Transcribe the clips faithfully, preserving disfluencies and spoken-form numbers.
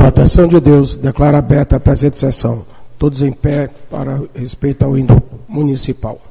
proteção de Deus, declaro aberta a presente sessão. Todos em pé para respeito ao hino municipal.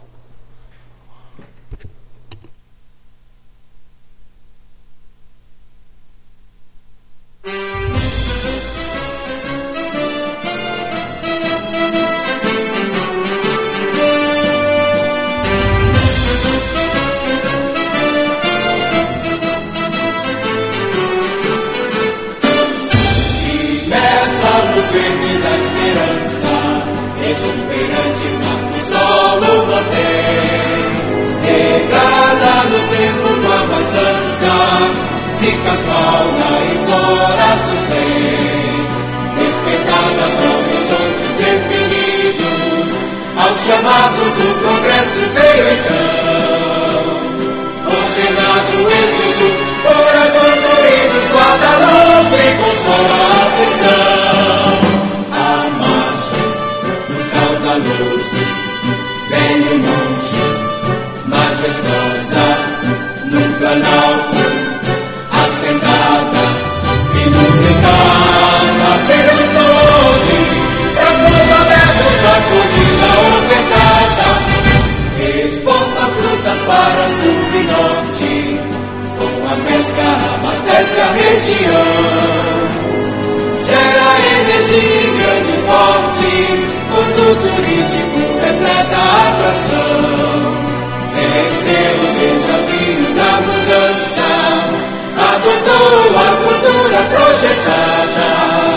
Chamado do progresso veio então, ordenado o êxodo, corações doridos, Guadalupe consola a ascensão. A marcha do caudaloso, velho monte, majestosa, no planalto, assentada, filhos em casa, filhos tão longe, braços abertos, acolhida ofertada, exporta frutas para sul e norte, com a pesca abastece a região, gera energia em grande porte, ponto turístico repleta a atração, venceu o desafio da mudança, adotou a cultura projetada,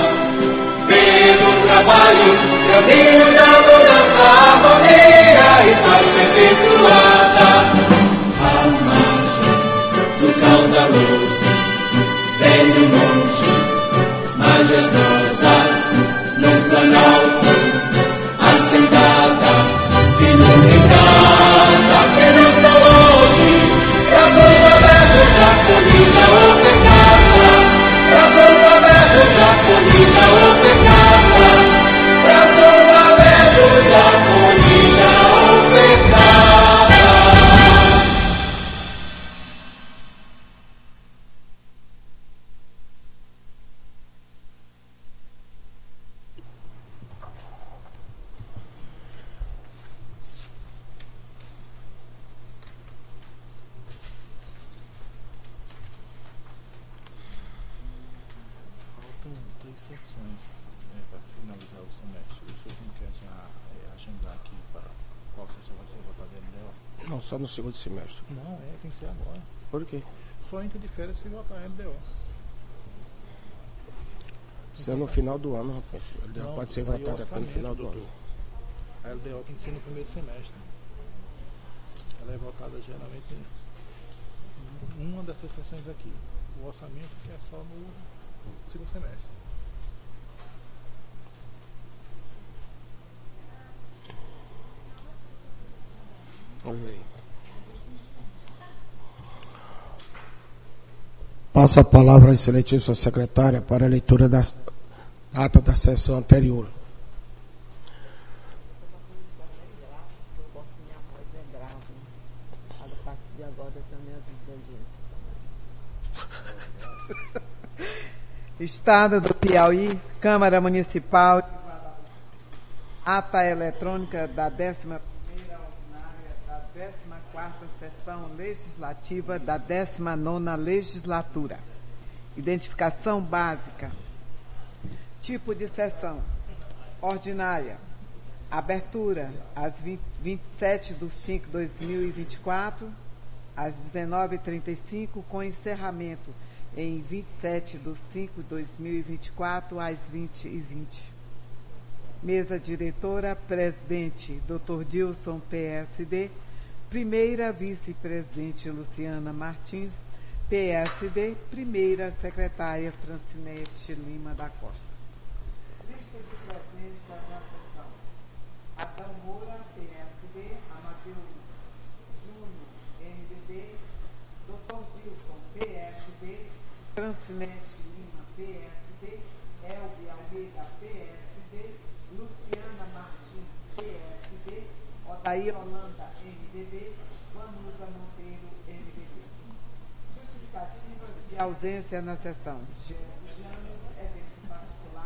pelo trabalho, caminho da mudança, harmonia e paz perpetuada. A marcha do caudaloso, velho monte, majestosa, no planalto, assentada, filhos em casa, filhos tão longe, braços abertos, acolhida ofertada, braços abertos, acolhida ofertada, braços abertos, acolhida ofertada. Faltam três sessões né, para finalizar o semestre. O senhor não quer já é, agendar aqui para qual sessão vai ser votada a L D O? Não, só no segundo semestre. Não, é, tem que ser agora. Por quê? Só entra de férias se votar a L D O. Isso é no final do ano, rapaz. A L D O Não, pode ser aí o votada até no orçamento, final do doutor. ano. A L D O tem que ser no primeiro semestre. Ela é votada geralmente em uma dessas sessões aqui. O orçamento que é só no segundo semestre. Olha aí. Passo a palavra à excelentíssima secretária para a leitura da ata da sessão anterior. Estado do Piauí, Câmara Municipal, ata eletrônica da décima primeira ordinária da décima quarta sessão legislativa da décima nona legislatura. Identificação básica. Tipo de sessão. Ordinária. Abertura às vinte e sete de cinco de dois mil e vinte e quatro, às dezenove e trinta e cinco, com encerramento em vinte e sete de cinco de dois mil e vinte e quatro, às vinte e vinte. Mesa diretora, presidente doutor Dilson, P S D, primeira vice-presidente Luciana Martins, P S D, primeira secretária Francinete Lima da Costa. Lista de presença na sessão. Adão Moura, P S D, Amadeu Júnior, M D B, doutor Dilson, P S D, Francinete Lima, P S D, Elbe Almeida, P S D, Luciana Martins, P S D, Odair Holanda, M D B, Vanusa Monteiro, M D B. Justificativas de ausência na sessão. Jesus James, evento particular.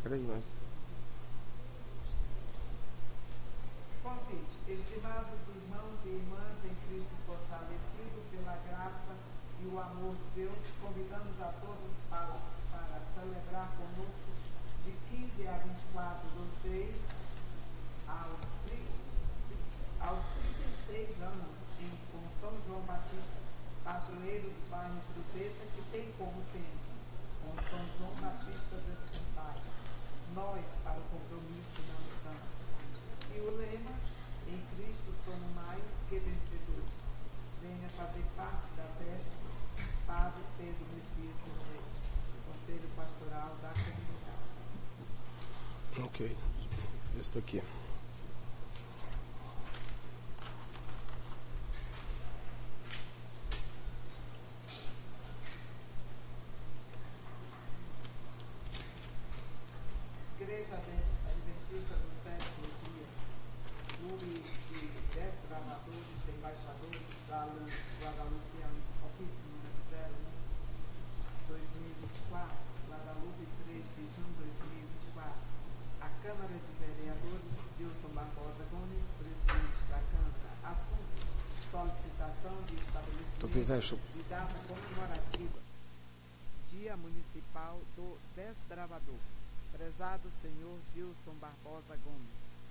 Creio, né? Convite. Estimados irmãos e irmãs em Cristo fortalecido pela graça e o amor de Deus, convidamos a todos para, para celebrar conosco de quinze a vinte e quatro do seis aos, aos trinta e seis anos em, com São João Batista, padroeiro do bairro Cruzeta, que tem como tema com São João Batista despertai, nós para o compromisso na missão. E o lema, em Cristo somos mais que vencedores. Venha fazer parte da festa, Padre Pedro Messias dos Reis, Conselho Pastoral da Comunidade. Ok, este aqui. Igreja Adventista do Sétimo Dia, clube de desbravadores, embaixadores da Aliança Guadalupe, ofício número zero um, dois mil e vinte e quatro, Guadalupe, três de junho de dois mil e vinte e quatro. A Câmara de Vereadores, Wilson Barbosa Gomes, presidente da Câmara. Assunto: solicitação de estabelecimento de data comemorativa, Dia Municipal do Desbravador. Prezado senhor Wilson Barbosa Gomes,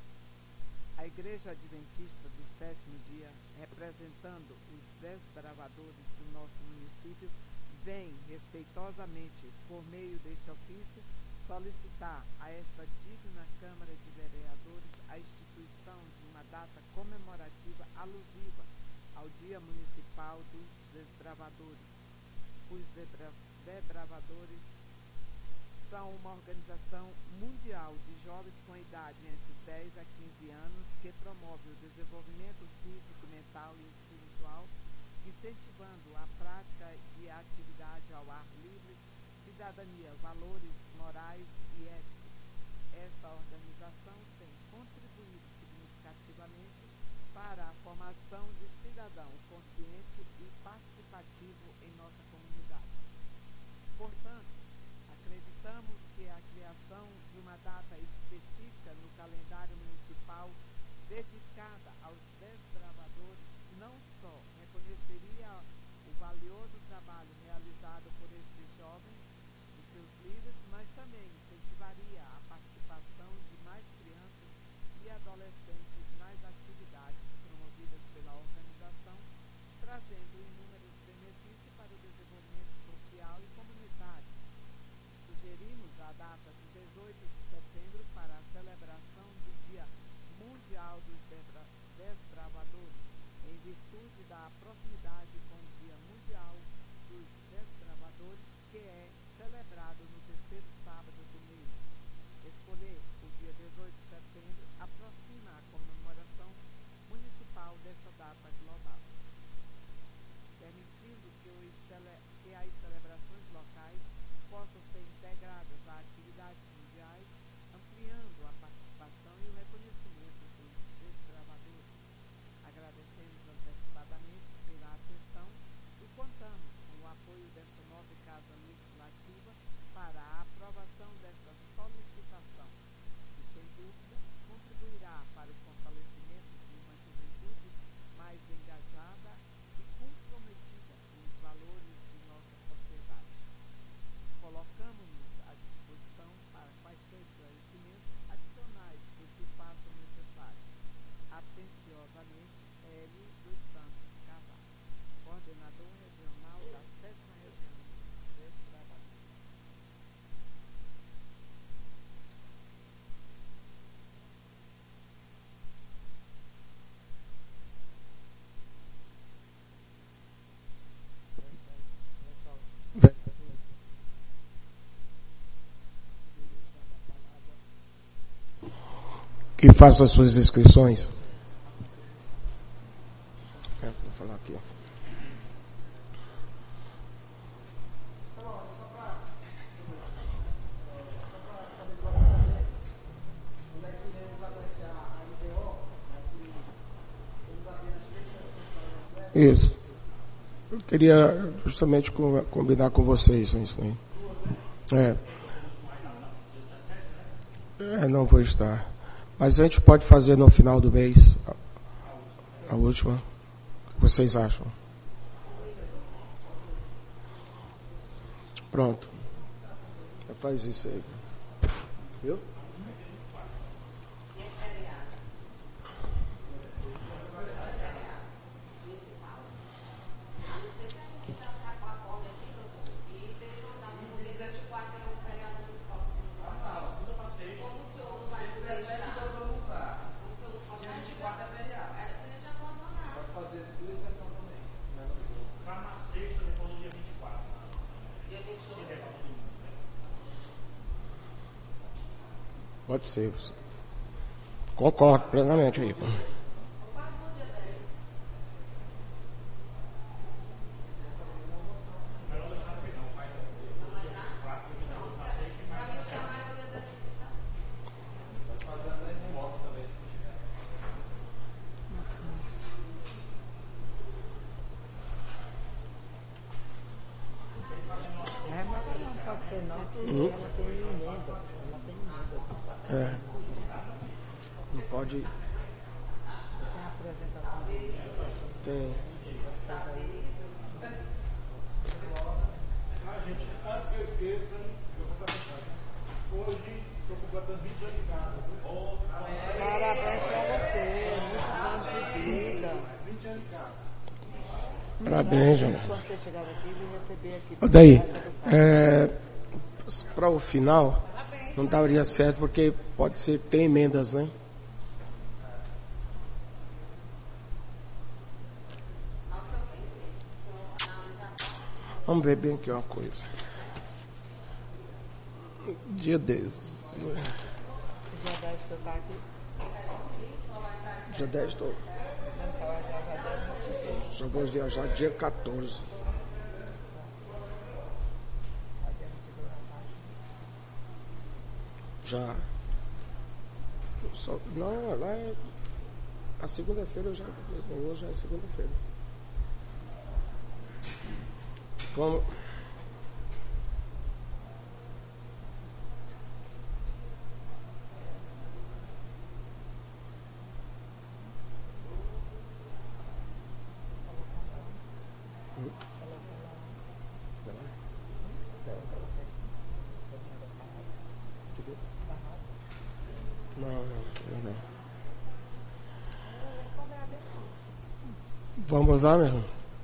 a Igreja Adventista do Sétimo Dia, representando os desbravadores do nosso município, vem respeitosamente, por meio deste ofício, solicitar a esta digna Câmara de Vereadores a instituição de uma data comemorativa alusiva ao Dia Municipal dos Desbravadores. Os desbravadores são uma organização mundial de jovens com idade entre dez a quinze anos que promove o desenvolvimento físico, mental e espiritual, incentivando a prática de atividade ao ar livre, cidadania, valores morais e éticos. Esta organização tem contribuído significativamente para a formação de cidadão consciente e participativo em nossa comunidade. Portanto, acreditamos que a criação de uma data específica no calendário municipal dedicada aos desbravadores não só reconheceria o valioso trabalho realizado por esses jovens e seus líderes, mas também incentivaria a participação de mais crianças e adolescentes nas atividades promovidas pela organização, trazendo inúmeros benefícios para o desenvolvimento social e comunitário. Sugerimos a data de dezoito de setembro para a celebração do Dia Mundial dos Desbravadores, em virtude da proximidade com o Dia Mundial dos Desbravadores, que é celebrado no terceiro sábado do mês. Escolher o dia dezoito de setembro aproxima a comemoração municipal desta data global, permitindo que, os cele- que as celebrações locais possam ser integradas a atividades mundiais, ampliando a participação e o reconhecimento dos desbravadores. Agradecemos antecipadamente pela atenção e contamos com o apoio desta nova Casa Legislativa para a aprovação desta solicitação, que, sem dúvida, contribuirá para o fortalecimento de uma juventude mais engajada e comprometida com os valores de nossa sociedade. Colocamos-nos à disposição para quaisquer esclarecimentos adicionais que se façam necessários. Atenciosamente, Hélio dos Santos Carvalho, coordenador regional da sétima Região dos Desbravadores. Que faça as suas inscrições. É, vou falar aqui, ó. Isso. Eu queria justamente combinar com vocês isso aí. É. É, não vou estar. Mas a gente pode fazer no final do mês, a, a última. O que vocês acham? Pronto. Faz isso aí. Viu? Pode ser. Concordo plenamente aí. Hum? É. Não pode. Tem a apresentação. Tem. Ah, gente, antes que eu esqueça, eu vou fazer. Hoje estou completando vinte anos de casa. Oh, parabéns para você, muitos anos de vida. vinte anos de casa. Parabéns, João. Quando você chegar aqui, ele receber aqui. Ô, daí, é, para o final, não daria certo, porque pode ser que tem emendas, né? Vamos ver bem aqui uma coisa. Dia dez. Dia dez você está aqui? Dia dez estou. Só vou viajar dia quatorze. Já. Só, não, lá é. A segunda-feira eu já. Hoje já é segunda-feira. Vamos. Não, não, não. Vamos lá, meu irmão.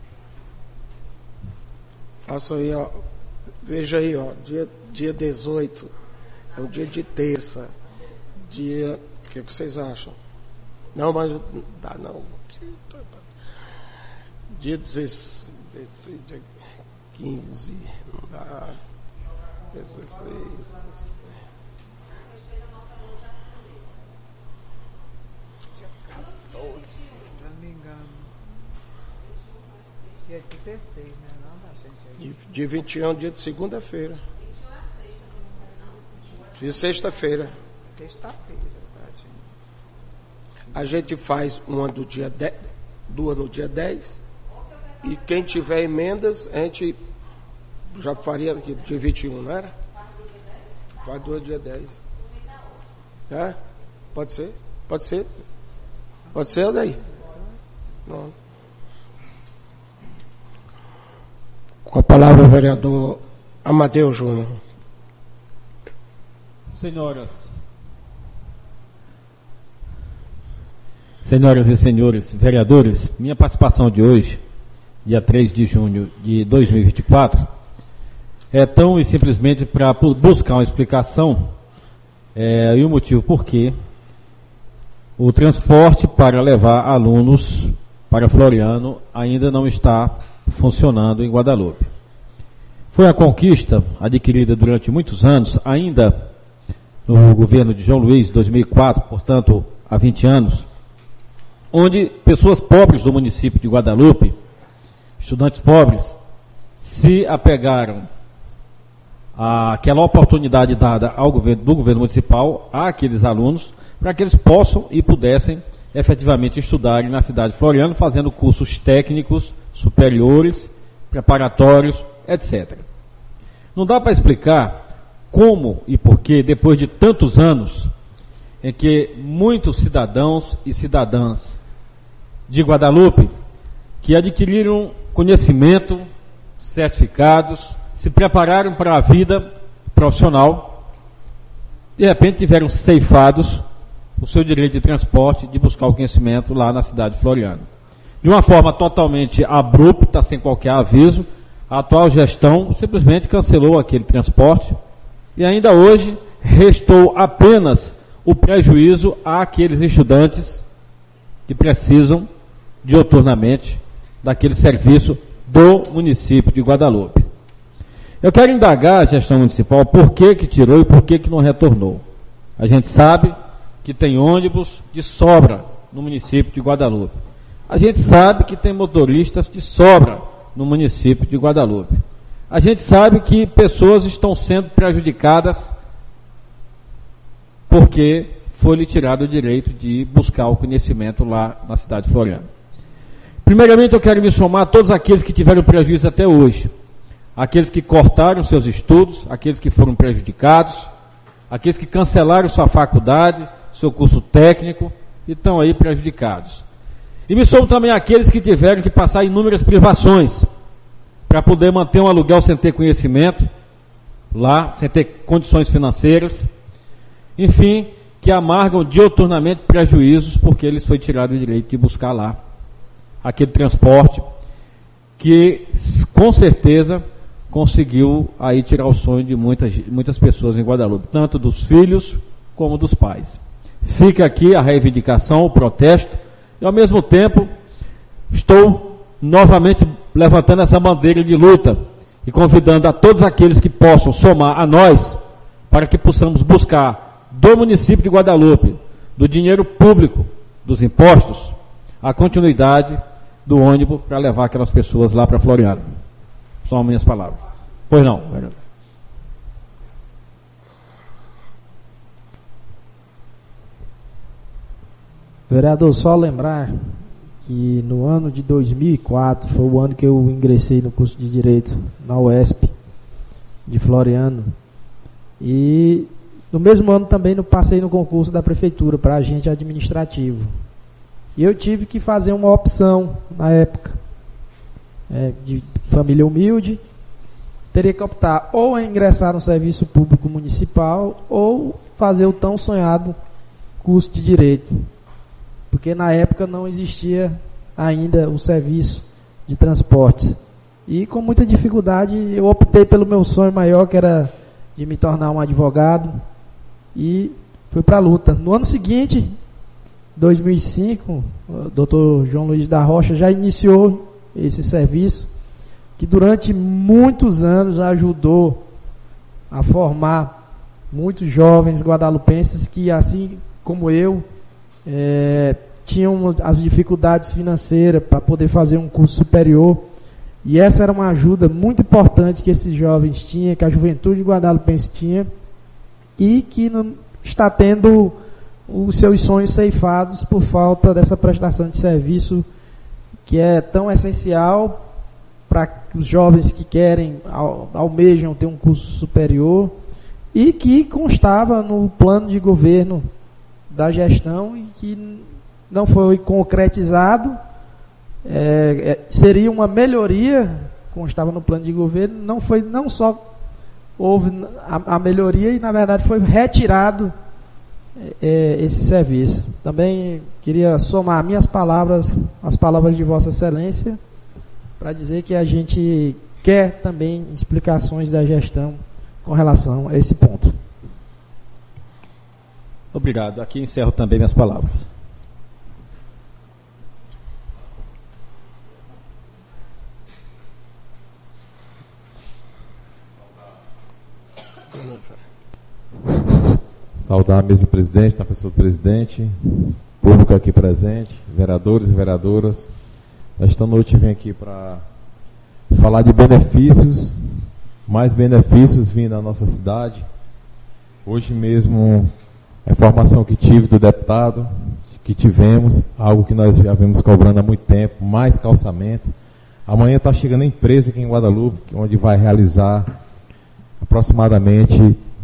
Faça aí, ó. Veja aí, ó. Dia, dia dezoito. É um dia de terça. Dia. O que vocês acham? Não, mas não dá não. Dia dezesseis, dia quinze. Não dá. dezesseis. Se não me engano. Dia dezesseis, né? Não, da gente aí. Dia vinte e um, dia de segunda-feira. De sexta-feira. Sexta-feira, tadinho. A gente faz uma do dia dez, duas no dia dez. E quem tiver emendas, a gente já faria aqui dia vinte e um, não era? Faz duas no dia dez. É? Pode ser? Pode ser? Pode ser daí? Não. Com a palavra o vereador Amadeu Júnior. Senhoras, senhoras e senhores vereadores, minha participação de hoje, dia três de junho de dois mil e vinte e quatro, é tão e simplesmente para buscar uma explicação é, e o motivo por que o transporte para levar alunos para Floriano ainda não está funcionando em Guadalupe. Foi uma conquista adquirida durante muitos anos, ainda no governo de João Luiz, dois mil e quatro, portanto, há vinte anos, onde pessoas pobres do município de Guadalupe, estudantes pobres, se apegaram àquela oportunidade dada ao governo, do governo municipal àqueles alunos, para que eles possam e pudessem efetivamente estudarem na cidade de Floriano, fazendo cursos técnicos, superiores, preparatórios, etcétera. Não dá para explicar como e por que, depois de tantos anos, em que muitos cidadãos e cidadãs de Guadalupe, que adquiriram conhecimento, certificados, se prepararam para a vida profissional, de repente tiveram ceifados o seu direito de transporte, de buscar o conhecimento lá na cidade de Floriano. De uma forma totalmente abrupta, sem qualquer aviso, a atual gestão simplesmente cancelou aquele transporte e ainda hoje restou apenas o prejuízo àqueles estudantes que precisam dioturnamente daquele serviço do município de Guadalupe. Eu quero indagar a gestão municipal por que que tirou e por que que não retornou. A gente sabe que tem ônibus de sobra no município de Guadalupe. A gente sabe que tem motoristas de sobra no município de Guadalupe. A gente sabe que pessoas estão sendo prejudicadas porque foi-lhe tirado o direito de buscar o conhecimento lá na cidade de Floriano. Primeiramente, eu quero me somar a todos aqueles que tiveram prejuízo até hoje. Aqueles que cortaram seus estudos, aqueles que foram prejudicados, aqueles que cancelaram sua faculdade, seu curso técnico e estão aí prejudicados. E me somo também àqueles que tiveram que passar inúmeras privações para poder manter um aluguel sem ter conhecimento lá, sem ter condições financeiras. Enfim, que amargam dioturnamente prejuízos porque eles foi tirado o direito de buscar lá aquele transporte que, com certeza, conseguiu aí tirar o sonho de muitas, muitas pessoas em Guadalupe, tanto dos filhos como dos pais. Fica aqui a reivindicação, o protesto, e ao mesmo tempo estou novamente levantando essa bandeira de luta e convidando a todos aqueles que possam somar a nós para que possamos buscar do município de Guadalupe, do dinheiro público, dos impostos, a continuidade do ônibus para levar aquelas pessoas lá para Floriano. São minhas palavras. Pois não, vereador. Vereador, só lembrar que no ano de dois mil e quatro foi o ano que eu ingressei no curso de Direito na U E S P de Floriano. E no mesmo ano também eu passei no concurso da Prefeitura para agente administrativo. E eu tive que fazer uma opção na época, é, de família humilde, teria que optar ou a ingressar no serviço público municipal ou fazer o tão sonhado curso de Direito. Porque na época não existia ainda o serviço de transportes. E com muita dificuldade eu optei pelo meu sonho maior, que era de me tornar um advogado, e fui para a luta. No ano seguinte, dois mil e cinco, o doutor João Luiz da Rocha já iniciou esse serviço, que durante muitos anos ajudou a formar muitos jovens guadalupenses que, assim como eu, é, tinham as dificuldades financeiras para poder fazer um curso superior, e essa era uma ajuda muito importante que esses jovens tinham, que a juventude guadalupense tinha, e que não está tendo os seus sonhos ceifados por falta dessa prestação de serviço que é tão essencial para os jovens que querem, almejam ter um curso superior, e que constava no plano de governo da gestão e que não foi concretizado. É, é, seria uma melhoria, constava no plano de governo, não foi, não só houve a, a melhoria, e na verdade foi retirado é, esse serviço. Também queria somar minhas palavras, as palavras de Vossa Excelência, para dizer que a gente quer também explicações da gestão com relação a esse ponto. Obrigado. Aqui encerro também minhas palavras. Saudar a mesa presidente, na pessoa do presidente, público aqui presente, vereadores e vereadoras. Esta noite vem aqui para falar de benefícios, mais benefícios vindo da nossa cidade. Hoje mesmo, a informação que tive do deputado, que tivemos, algo que nós já vemos cobrando há muito tempo, mais calçamentos. Amanhã está chegando a empresa aqui em Guadalupe, onde vai realizar aproximadamente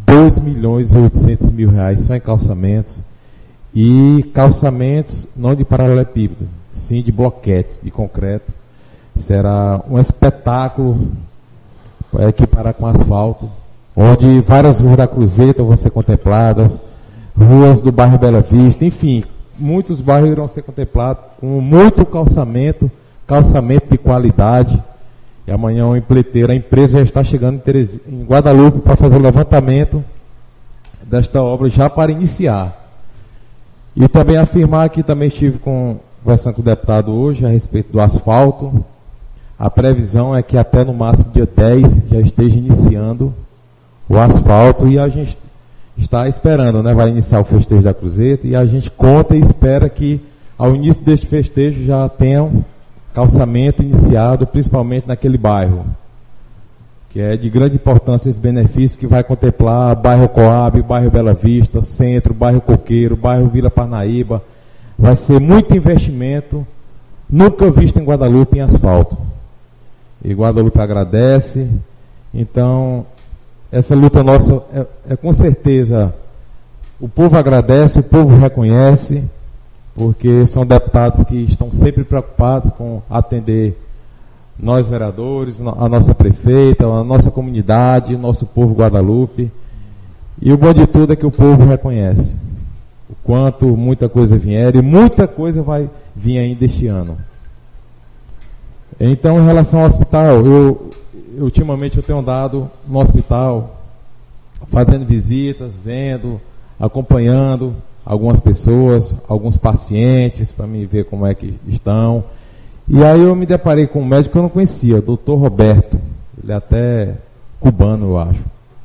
dois milhões e oitocentos mil reais só em calçamentos. E calçamentos não de paralelepípedo, sim de bloquetes de concreto. Será um espetáculo para equiparar com asfalto, onde várias ruas da Cruzeta vão ser contempladas, ruas do bairro Bela Vista, enfim, muitos bairros irão ser contemplados com muito calçamento, calçamento de qualidade. E amanhã o empleiteiro, a empresa já está chegando em, Teres... em Guadalupe para fazer o levantamento desta obra já para iniciar. E também afirmar que também estive com, conversando com o deputado hoje a respeito do asfalto. A previsão é que até no máximo dia dez já esteja iniciando o asfalto e a gente está esperando, né? Vai iniciar o festejo da Cruzeta e a gente conta e espera que ao início deste festejo já tenham calçamento iniciado, principalmente naquele bairro, que é de grande importância esse benefício que vai contemplar bairro Coab, bairro Bela Vista, Centro, bairro Coqueiro, bairro Vila Parnaíba. Vai ser muito investimento, nunca visto em Guadalupe em asfalto. E Guadalupe agradece. Então, essa luta nossa é, é com certeza, o povo agradece, o povo reconhece, porque são deputados que estão sempre preocupados com atender nós vereadores, a nossa prefeita, a nossa comunidade, o nosso povo Guadalupe. E o bom de tudo é que o povo reconhece o quanto muita coisa vier e muita coisa vai vir ainda este ano. Então, em relação ao hospital, eu, eu ultimamente eu tenho andado no hospital, fazendo visitas, vendo, acompanhando algumas pessoas, alguns pacientes, para me ver como é que estão. E aí eu me deparei com um médico que eu não conhecia, o doutor Roberto. Ele é até cubano, eu acho.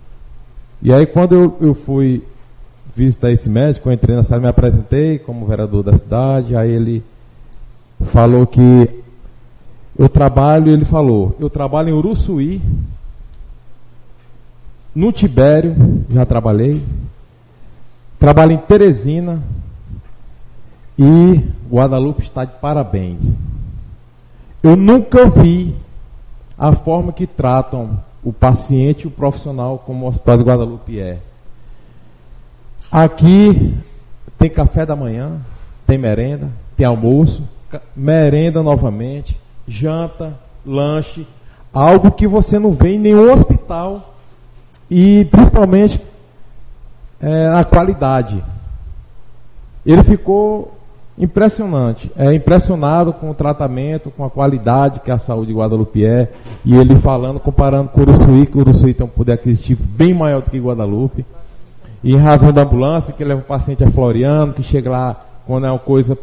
E aí quando eu, eu fui visitar esse médico, eu entrei na sala, me apresentei como vereador da cidade, aí ele falou que eu trabalho, ele falou, eu trabalho em Uruçuí, no Tibério, já trabalhei, trabalho em Teresina e Guadalupe está de parabéns. Eu nunca vi a forma que tratam o paciente e o profissional como o Hospital de Guadalupe é. Aqui tem café da manhã, tem merenda, tem almoço, merenda novamente, janta, lanche, algo que você não vê em nenhum hospital e principalmente é, a qualidade. Ele ficou impressionante, é impressionado com o tratamento, com a qualidade que a saúde de Guadalupe é, e ele falando, comparando com o Uruçuí, que o Uruçuí tem um poder aquisitivo bem maior do que Guadalupe, e em razão da ambulância, que leva o paciente a Floriano, que chega lá quando é uma coisa,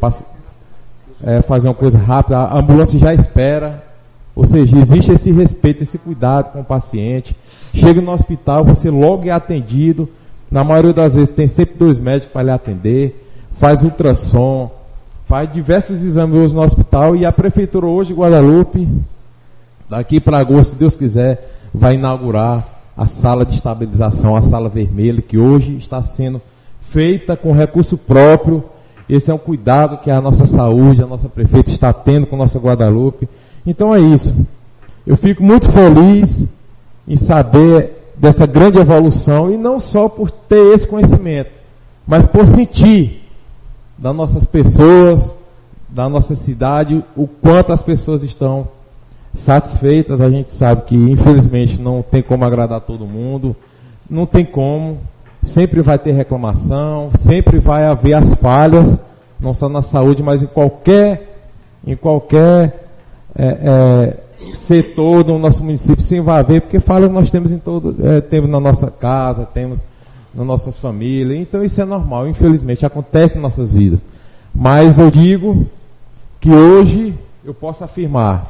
é, fazer uma coisa rápida, a ambulância já espera, ou seja, existe esse respeito, esse cuidado com o paciente. Chega no hospital, você logo é atendido, na maioria das vezes tem sempre dois médicos para lhe atender, faz ultrassom, faz diversos exames hoje no hospital, e a prefeitura hoje de Guadalupe, daqui para agosto, se Deus quiser, vai inaugurar a sala de estabilização, a sala vermelha, que hoje está sendo feita com recurso próprio. Esse é um cuidado que a nossa saúde, a nossa prefeita está tendo com a nossa Guadalupe. Então é isso. Eu fico muito feliz em saber dessa grande evolução, e não só por ter esse conhecimento, mas por sentir das nossas pessoas, da nossa cidade, o quanto as pessoas estão satisfeitas. A gente sabe que, infelizmente, não tem como agradar todo mundo, não tem como, sempre vai ter reclamação, sempre vai haver as falhas, não só na saúde, mas em qualquer, em qualquer é, é, setor do nosso município, sim, vai haver, porque falhas nós temos em todo, é, temos na nossa casa, temos nas nossas famílias, então isso é normal, infelizmente, acontece em nossas vidas. Mas eu digo que hoje eu posso afirmar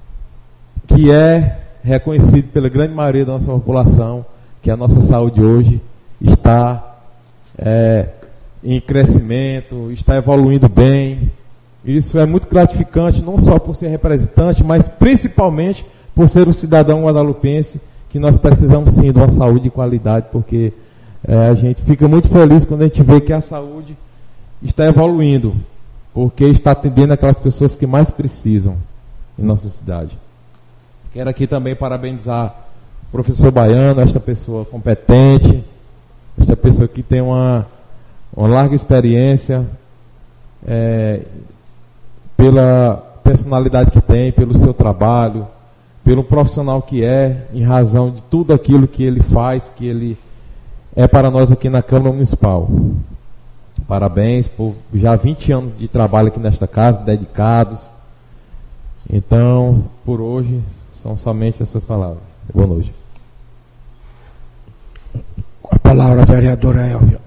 que é reconhecido pela grande maioria da nossa população que a nossa saúde hoje está é, em crescimento, está evoluindo bem. Isso é muito gratificante, não só por ser representante, mas principalmente por ser um cidadão guadalupense, que nós precisamos sim de uma saúde de qualidade, porque É, a gente fica muito feliz quando a gente vê que a saúde está evoluindo, porque está atendendo aquelas pessoas que mais precisam em nossa cidade. Quero aqui também parabenizar o professor Baiano, esta pessoa competente, presidente, é a pessoa que tem uma, uma larga experiência, é, pela personalidade que tem, pelo seu trabalho, pelo profissional que é, em razão de tudo aquilo que ele faz, que ele é para nós aqui na Câmara Municipal. Parabéns por já vinte anos de trabalho aqui nesta casa, dedicados. Então, por hoje, são somente essas palavras. Boa noite. Com a palavra, a vereadora Elvia.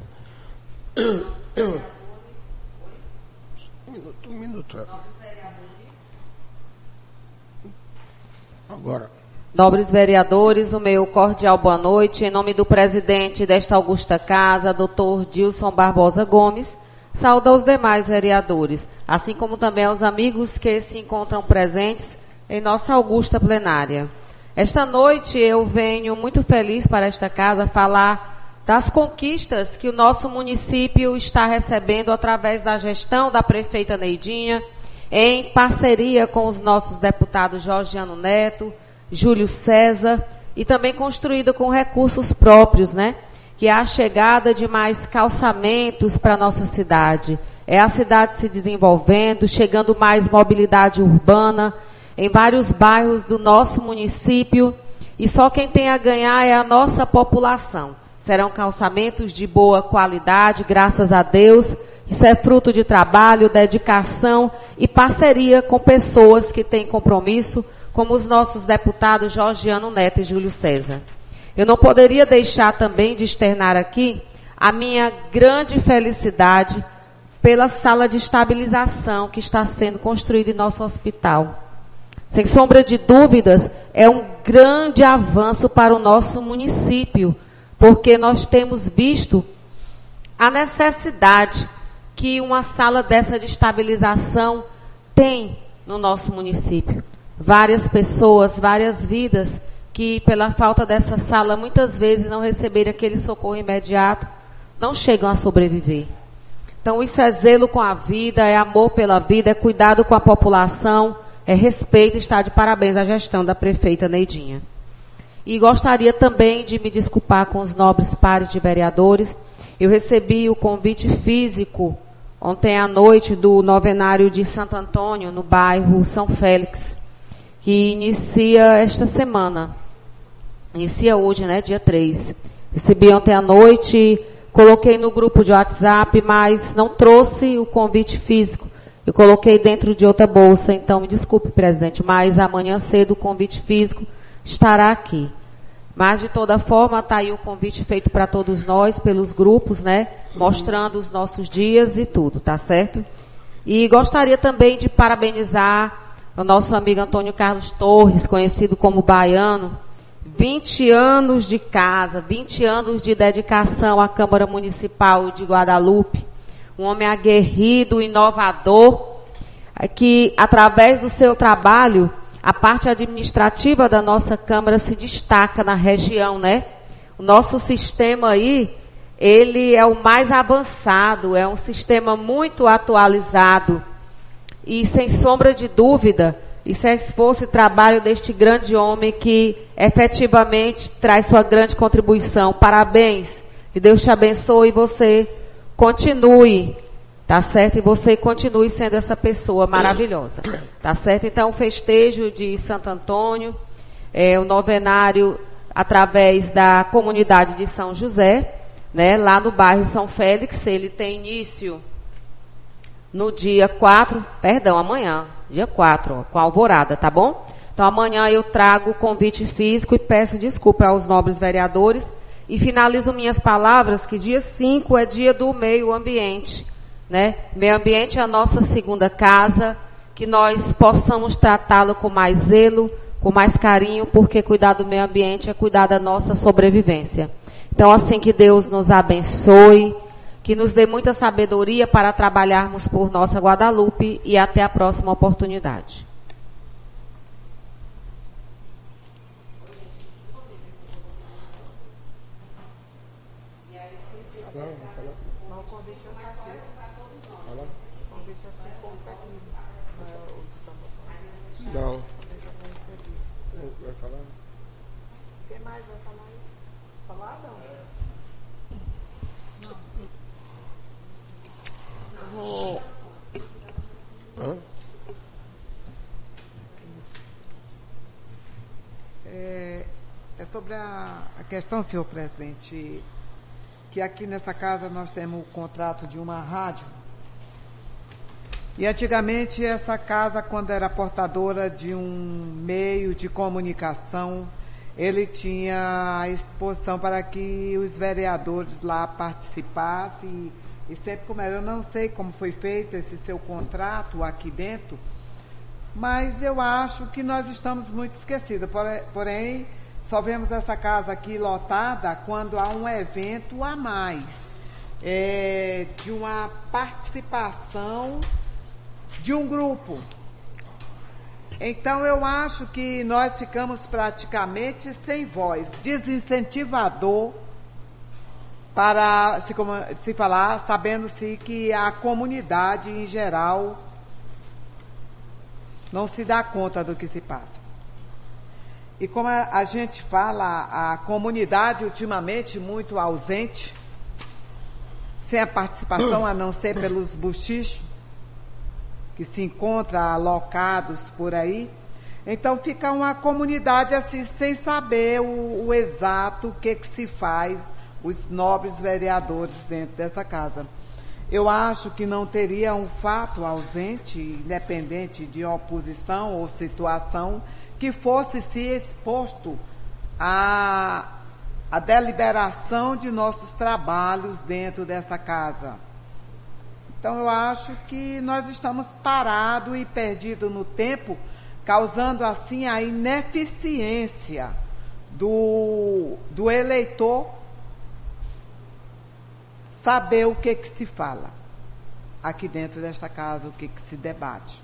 Um minuto, um minuto. Agora. Nobres vereadores, o meu cordial boa noite, em nome do presidente desta augusta casa, doutor Dilson Barbosa Gomes, saúdo aos demais vereadores, assim como também aos amigos que se encontram presentes em nossa augusta plenária. Esta noite eu venho muito feliz para esta casa falar das conquistas que o nosso município está recebendo através da gestão da prefeita Neidinha, em parceria com os nossos deputados Georgiano Neto, Júlio César, e também construído com recursos próprios, né? Que é a chegada de mais calçamentos para a nossa cidade. É a cidade se desenvolvendo, chegando mais mobilidade urbana em vários bairros do nosso município, e só quem tem a ganhar é a nossa população. Serão calçamentos de boa qualidade, graças a Deus. Isso é fruto de trabalho, dedicação e parceria com pessoas que têm compromisso, como os nossos deputados Georgiano Neto e Júlio César. Eu não poderia deixar também de externar aqui a minha grande felicidade pela sala de estabilização que está sendo construída em nosso hospital. Sem sombra de dúvidas, é um grande avanço para o nosso município, porque nós temos visto a necessidade que uma sala dessa de estabilização tem no nosso município. Várias pessoas, várias vidas que, pela falta dessa sala, muitas vezes não receberem aquele socorro imediato, não chegam a sobreviver. Então, isso é zelo com a vida, é amor pela vida, é cuidado com a população, é respeito, está de parabéns à gestão da prefeita Neidinha. E gostaria também de me desculpar com os nobres pares de vereadores. Eu recebi o convite físico ontem à noite do novenário de Santo Antônio, no bairro São Félix, que inicia esta semana. Inicia hoje, né, dia três. Recebi ontem à noite, coloquei no grupo de WhatsApp, mas não trouxe o convite físico. Eu coloquei dentro de outra bolsa, então me desculpe, presidente, mas amanhã cedo o convite físico estará aqui. Mas, de toda forma, está aí o convite feito para todos nós, pelos grupos, né, mostrando os nossos dias e tudo, tá certo? E gostaria também de parabenizar o nosso amigo Antônio Carlos Torres, conhecido como Baiano, vinte anos de casa, vinte anos de dedicação à Câmara Municipal de Guadalupe, um homem aguerrido, inovador, que, através do seu trabalho, a parte administrativa da nossa Câmara se destaca na região, né? O nosso sistema aí, ele é o mais avançado, é um sistema muito atualizado, e, sem sombra de dúvida, isso é esforço e trabalho deste grande homem que efetivamente traz sua grande contribuição. Parabéns, que Deus te abençoe e você continue, tá certo? E você continue sendo essa pessoa maravilhosa, tá certo? Então, o festejo de Santo Antônio, é, o novenário através da comunidade de São José, né, lá no bairro São Félix, ele tem início no dia quatro, perdão, amanhã, dia quatro, ó, com a alvorada, tá bom? Então, amanhã eu trago o convite físico e peço desculpa aos nobres vereadores e finalizo minhas palavras que dia cinco é dia do meio ambiente, né? Meio ambiente é a nossa segunda casa, que nós possamos tratá-lo com mais zelo, com mais carinho, porque cuidar do meio ambiente é cuidar da nossa sobrevivência. Então, assim, que Deus nos abençoe, que nos dê muita sabedoria para trabalharmos por nossa Guadalupe e até a próxima oportunidade. Não. Vai falar? Quem mais vai falar? Falar não? Vou... Hã? É, é sobre a, a questão, senhor presidente, que aqui nessa casa nós temos o contrato de uma rádio. E antigamente essa casa, quando era portadora de um meio de comunicação, ele tinha a exposição para que os vereadores lá participassem. E, e sempre como era, eu não sei como foi feito esse seu contrato aqui dentro, mas eu acho que nós estamos muito esquecidos. Porém, só vemos essa casa aqui lotada quando há um evento a mais, é, de uma participação de um grupo. Então, eu acho que nós ficamos praticamente sem voz, desincentivador para se, se falar, sabendo-se que a comunidade em geral não se dá conta do que se passa. E como a, a gente fala, a comunidade ultimamente muito ausente, sem a participação, a não ser pelos bochichos que se encontram alocados por aí. Então fica uma comunidade assim, sem saber o, o exato o que, que se faz, os nobres vereadores dentro dessa casa. Eu acho que não teria um fato ausente, independente de oposição ou situação, que fosse se exposto à, à deliberação de nossos trabalhos dentro dessa casa. Então, eu acho que nós estamos parados e perdidos no tempo, causando, assim, a ineficiência do, do eleitor saber o que, que se fala aqui dentro desta casa, o que, que se debate.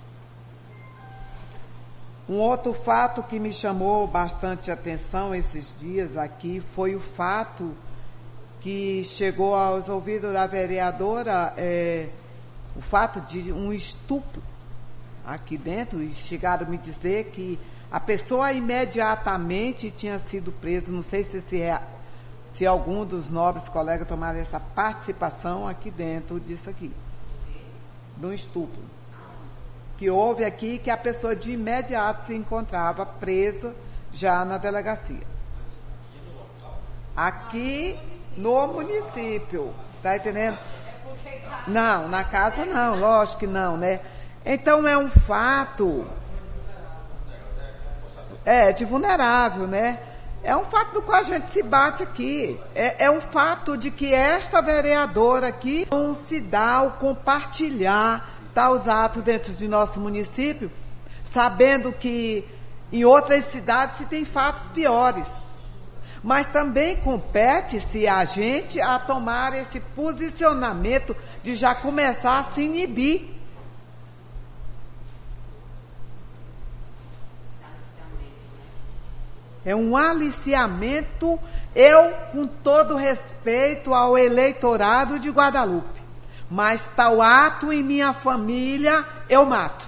Um outro fato que me chamou bastante atenção esses dias aqui foi o fato que chegou aos ouvidos da vereadora, é, o fato de um estupro aqui dentro, e chegaram a me dizer que a pessoa imediatamente tinha sido presa. Não sei se, se, é, se algum dos nobres colegas tomaram essa participação aqui dentro disso aqui, de um estupro que houve aqui, que a pessoa de imediato se encontrava presa já na delegacia. Aqui no município, tá entendendo? Não, na casa não, lógico que não, né? Então é um fato, é, de vulnerável, né? É um fato do qual a gente se bate aqui. É, é um fato de que esta vereadora aqui não se dá ao compartilhar tais atos dentro de nosso município, sabendo que em outras cidades se tem fatos piores. Mas também compete-se a gente a tomar esse posicionamento de já começar a se inibir. É um aliciamento, eu, com todo respeito ao eleitorado de Guadalupe, mas tal ato em minha família, eu mato.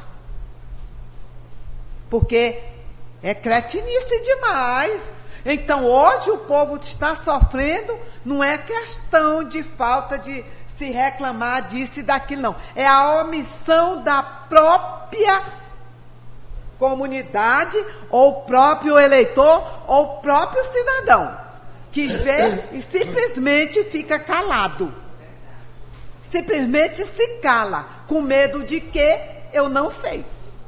Porque é cretinice demais. Então, hoje o povo está sofrendo, não é questão de falta de se reclamar disso e daquilo, não. É a omissão da própria comunidade, ou próprio eleitor, ou próprio cidadão, que vê e simplesmente fica calado. Simplesmente se cala, com medo de que eu não sei.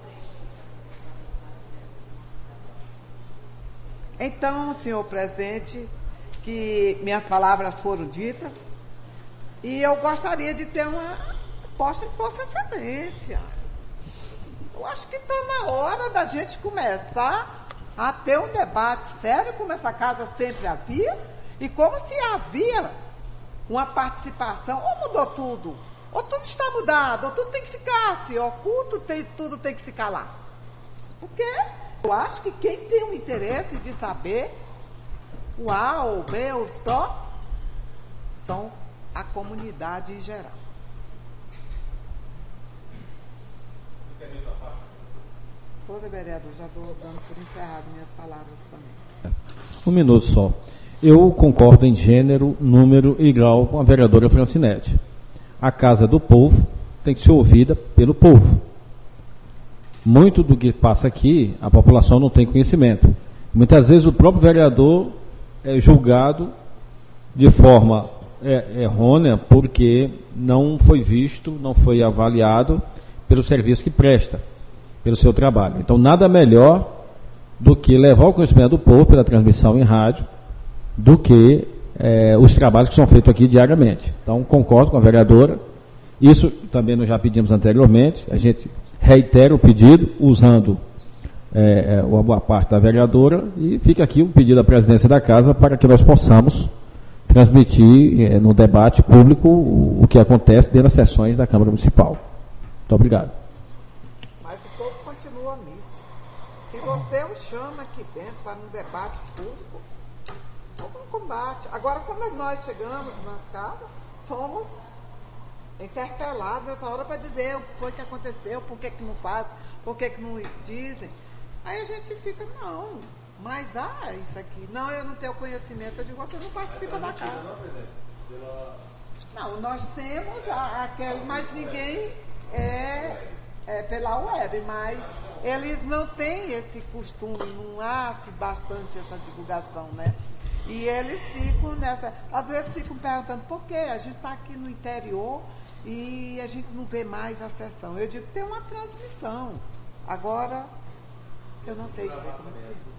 Então, senhor presidente, que minhas palavras foram ditas, e eu gostaria de ter uma resposta de Vossa Excelência. Eu acho que está na hora da gente começar a ter um debate sério, como essa casa sempre havia, e como se havia uma participação. Ou mudou tudo, ou tudo está mudado, ou tudo tem que ficar assim, oculto, tem, tudo tem que se calar. Porque eu acho que quem tem o interesse de saber o A ou o B ou os pró são a comunidade em geral. Toda vereador, já estou dando por encerrado minhas palavras também. Um minuto só. eu concordo em gênero, número e grau com a vereadora Francinete. A Casa do Povo tem que ser ouvida pelo povo. Muito do que passa aqui, a população não tem conhecimento. Muitas vezes o próprio vereador é julgado de forma é, errônea porque não foi visto, não foi avaliado pelo serviço que presta, pelo seu trabalho. Então, nada melhor do que levar o conhecimento do povo pela transmissão em rádio, do que é, os trabalhos que são feitos aqui diariamente. Então, concordo com a vereadora. Isso também nós já pedimos anteriormente. A gente reitera o pedido, usando é, é, uma boa parte da vereadora, e fica aqui o pedido à presidência da casa para que nós possamos transmitir é, no debate público o, o que acontece dentro das sessões da Câmara Municipal. Muito obrigado. Mas o povo continua nisso. Se você o chama aqui dentro para um debate público, houve um combate. Agora, quando nós chegamos nas casas, somos interpelados nessa hora para dizer o que foi que aconteceu, por que que não faz, por que que não dizem. Aí a gente fica, não, mas ah, isso aqui, não, eu não tenho conhecimento. Eu digo, você não participa da casa. Não, nós temos a, aquele, mas ninguém é, é pela web, mas eles não têm esse costume, não há bastante essa divulgação, né? E eles ficam nessa, às vezes ficam perguntando por quê? A gente está aqui no interior e a gente não vê mais a sessão. Eu digo, tem uma transmissão. Agora, eu não sei dizer como é que se...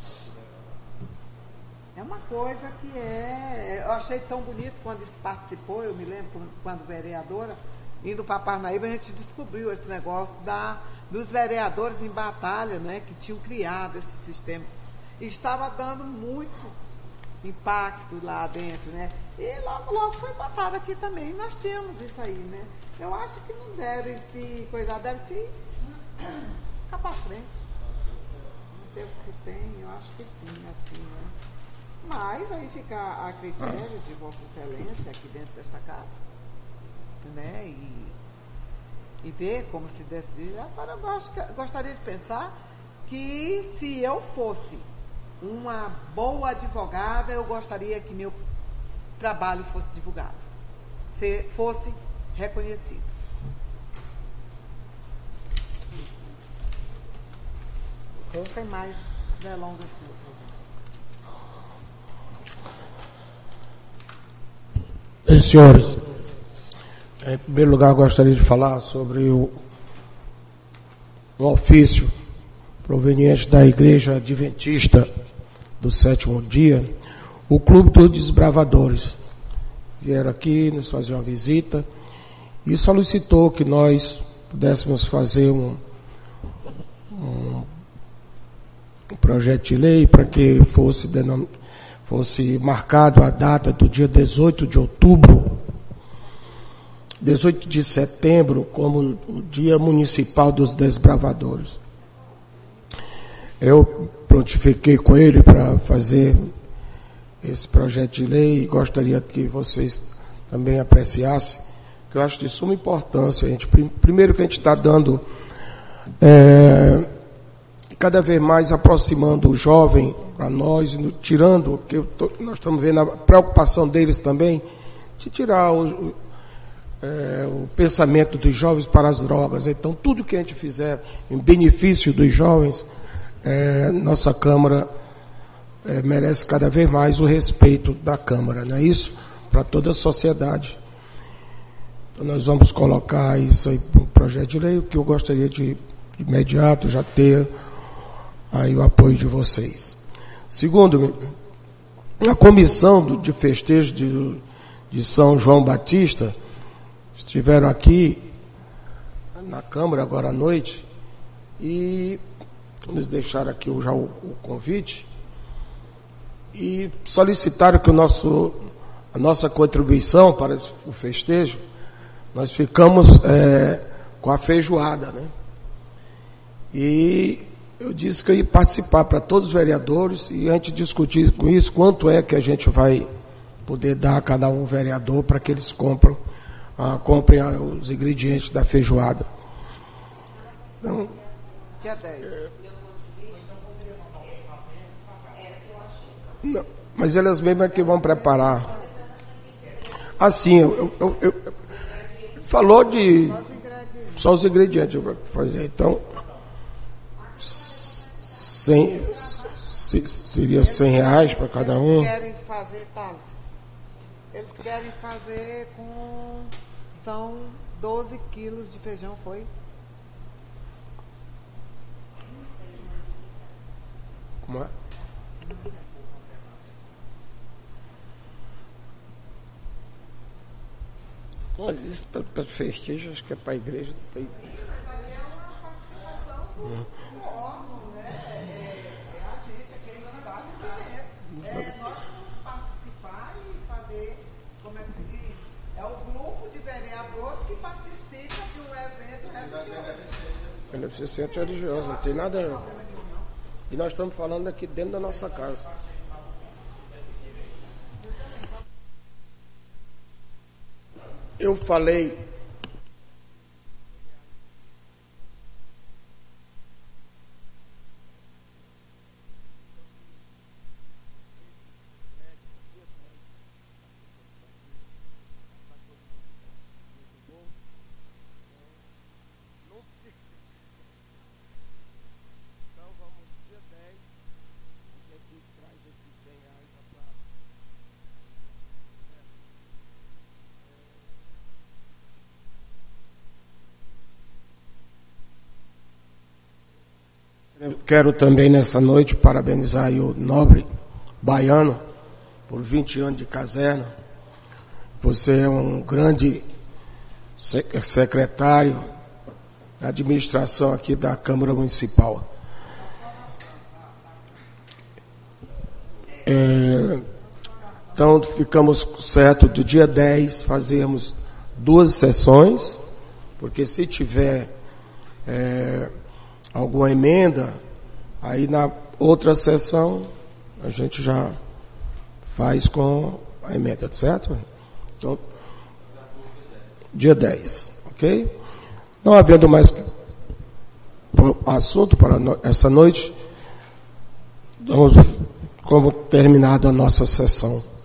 É uma coisa que é... Eu achei tão bonito quando se participou, eu me lembro quando vereadora, indo para Parnaíba, a gente descobriu esse negócio da, dos vereadores em batalha, né, que tinham criado esse sistema. E estava dando muito impacto lá dentro, né? E logo, logo foi botado aqui também. Nós tínhamos isso aí, né? Eu acho que não deve se coisar, deve se ficar para frente. Não sei o que se tem, eu acho que sim, assim, né? Mas aí fica a critério de Vossa Excelência aqui dentro desta casa, né? E, e ver como se decide. Agora eu gosto, gostaria de pensar que se eu fosse uma boa advogada, eu gostaria que meu trabalho fosse divulgado, se fosse reconhecido. Não tem mais delongas. Senhores, em primeiro lugar, gostaria de falar sobre o, um ofício proveniente da Igreja Adventista do Sétimo Dia, o Clube dos Desbravadores. Vieram aqui nos fazer uma visita e solicitou que nós pudéssemos fazer um, um, um projeto de lei para que fosse, denom, fosse marcado a data do dia dezoito de outubro, dezoito de setembro, como o Dia Municipal dos Desbravadores. Eu prontifiquei com ele para fazer esse projeto de lei e gostaria que vocês também apreciassem, que eu acho de suma importância. A gente, primeiro que a gente está dando, é, cada vez mais aproximando o jovem para nós, tirando, porque tô, nós estamos vendo a preocupação deles também, de tirar o, é, o pensamento dos jovens para as drogas. Então, tudo que a gente fizer em benefício dos jovens, É, nossa Câmara é, merece cada vez mais o respeito da Câmara, não é isso? Para toda a sociedade. Então, nós vamos colocar isso aí para um projeto de lei, que eu gostaria de, de imediato, já ter aí o apoio de vocês. Segundo, a comissão do, de festejo de, de São João Batista estiveram aqui na Câmara agora à noite e nos deixaram aqui já o, o convite e solicitaram que o nosso, a nossa contribuição para o festejo, nós ficamos é, com a feijoada, né? E eu disse que eu ia participar para todos os vereadores e a gente discutir com isso, quanto é que a gente vai poder dar a cada um vereador para que eles compram, ah, comprem ah, os ingredientes da feijoada. Então, dia dez. Não, Mas elas mesmas é que vão preparar. Assim, eu, eu, eu, eu falou de só os ingredientes para fazer. Então, cem, seria cem reais para cada um. Eles querem fazer, Thales, eles querem fazer com, são doze quilos de feijão, foi? Como é? Mas isso para festejo, acho que é para a igreja. Tem... Mas ali é uma participação do, Hum. do órgão, né? É, é a gente, aquele entidade que dentro. É, nós vamos participar e fazer, como é que se diz? É o grupo de vereadores que participa de um evento religioso. Beneficente religioso, não tem nada. E nós estamos falando aqui dentro da nossa casa. Eu falei. Eu quero também nessa noite parabenizar aí o nobre baiano por vinte anos de caserna. Você é um grande secretário da administração aqui da Câmara Municipal. É, então ficamos certo do dia dez fazermos duas sessões, porque se tiver é, alguma emenda, aí na outra sessão a gente já faz com a emenda, certo? Então, dia dez, ok? Não havendo mais assunto para essa noite, damos como terminado a nossa sessão.